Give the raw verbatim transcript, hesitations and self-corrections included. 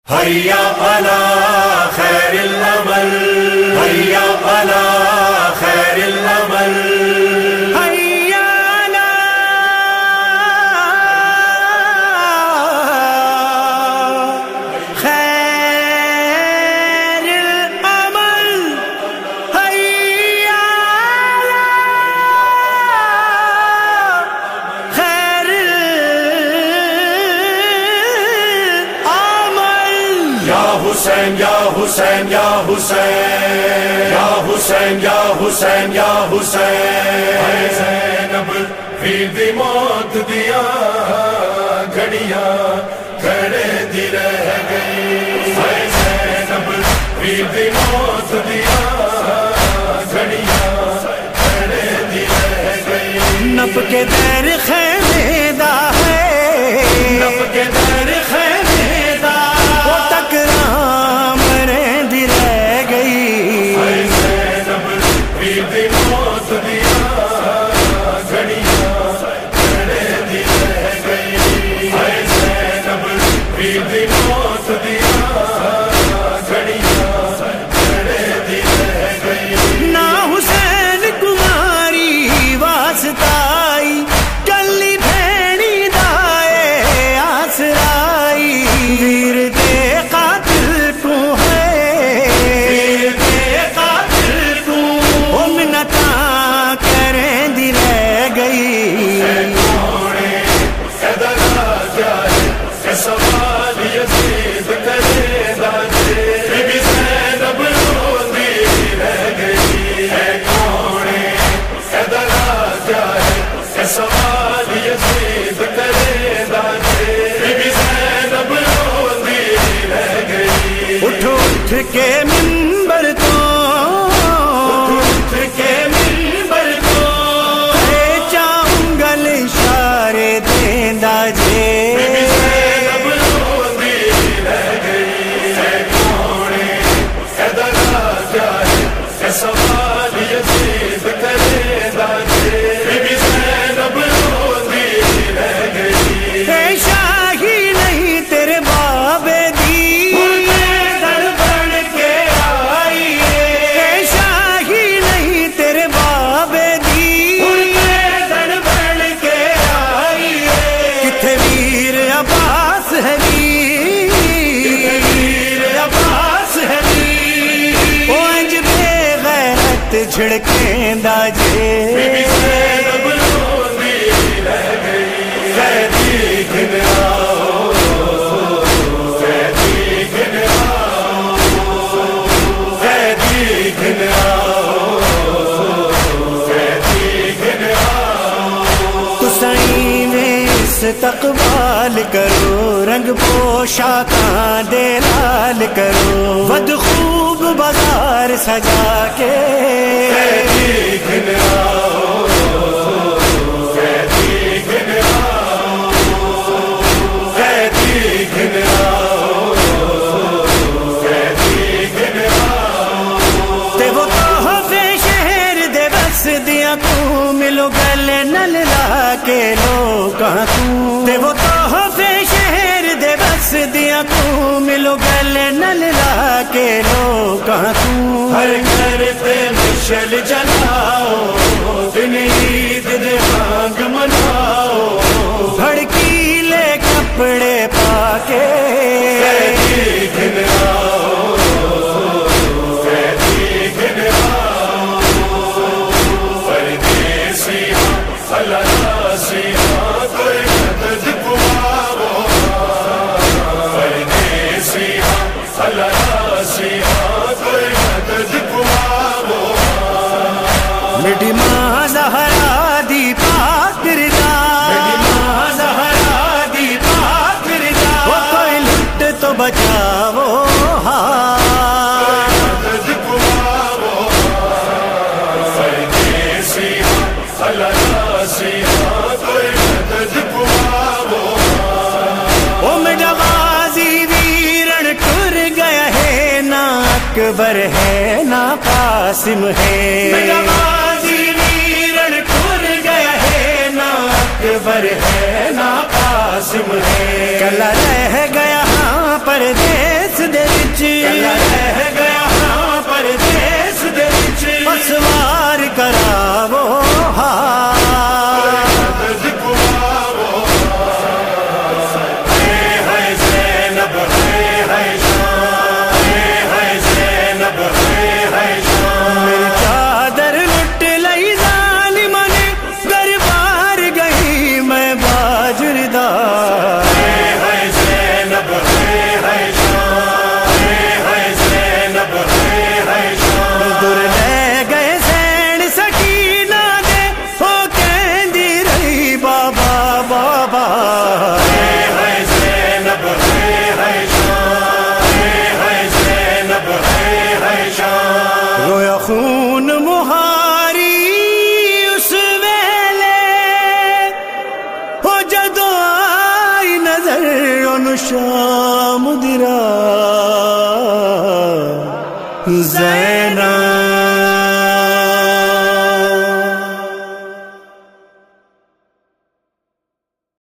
حیا علی خیر العمل، حیا علی خیر العمل، حیا علی خیر العمل، حیا علی خیر العمل. یا حسین یا حسین یا حسین، یا حسین یا حسین یا حسین، زینب پھر دی موت دیا گھڑیاں کھڑے دی رہ گئی، زینب پھر دی موت دیا گھڑیاں کھڑے دی رہ گئی. نب کے در خیمے دا ہے، نب کے در خیمے دا وہ تک رام رہندی رہ گئی. زینب پھر دی موت دیا گھڑیاں کھڑے دی رہ گئی، زینب پھر دی موت دیا گھڑیاں کھڑے دی رہ گئی. نہ حسین کماری واسطائی، کلی بھیڑی دائے آسرائی. ویر دے قاتل کو ہے، ویر دے قاتل کو وہ منتاں کریں دی رہ گئی. کونے صدقہ جائے کہ سوال یزید کرے داجے، بی بی زینب روندی رہ گئی. اے کونے صدقہ جائے کہ سوال یزید کرے داجے، بی بی زینب روندی رہ گئی. اٹھ اٹھ کے منبر تو، اٹھ کے منبر کو اے چاؤنگل اشارے دیندا جے. بی بی زینب روندی رہ گئی. اے کونے صدقہ جائے کہ سوال یزید کرے داجے، بی بی زینب روندی رہ گئی. اے شاہی نہیں تیرے بابے دی، در بن کے آئی اے شاہی نہیں تیرے بابے دی. در بن کے آئی کتھے ویر عباس ہے ویر، ویر عباس ہے ویر. او انج بے غیرت جھڑکیندا جے. بی بی زینب روندی رہ گئی. قیدی گھن آؤ، قیدی گھن آؤ، قیدی گھن آؤ، قیدی گھن آؤ. تسائیں میں استقبال کرو، رنگ پوشاکاں دے لال کرو. ود خوب بازار سجا کے، قیدی گھن آؤ، قیدی گھن آؤ، قیدی گھن آؤ، قیدی گھن آؤ. تے وہ تحفے شہر دے بس دیاں کو ملو گلے نل لا کے لوکاں کو. تے وہ تحفے شہر دے بس دیاں کو ملو گلے نل لا کے لوکاں کو. ہر گھر پہ مشل جلاؤ، دن عید دے بانگ مناؤ. بھڑکیلے کپڑے پا کے، قیدی گھن آؤ، قیدی گھن آؤ. پردیسی ہاں خلاصی ہاں کوئی مدد پواؤ. پردیسی ہاں خلاصی ہاں کوئی مدد پواؤ. میری ماں زہرا دی پاک رضا، میری ماں زہرا دی پاک رضا، وہ کوئی لٹ تو بچاؤ. ہاں مدد پواؤ. پردیسی ہاں خلاصی ہاں کوئی مدد پواؤ. وہ میرا غازی ویرن ٹر گیا ہے، نہ اکبر ہے نہ قاسم ہے. میرا غازی ویرن ٹر گیا ہے، نہ اکبر ہے نہ قاسم ہے. کلا رہ گیا ہاں پردیس کراو رویا خون مہاری اس ویلے ہو جدو آئی نظر ان شام دی رات زینب